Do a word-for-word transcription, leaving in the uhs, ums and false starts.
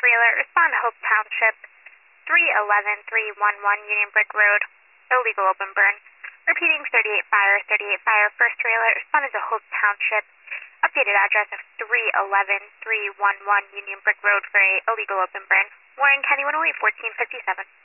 trailer. Respond to Hope Township, three eleven three eleven Union Brick Road, illegal open burn. Repeating, thirty-eight fire, thirty-eight fire, first trailer. Responded to Hope Township, updated address of three eleven three eleven Union Brick Road for a illegal open burn. Warren County one oh eight, fourteen fifty-seven.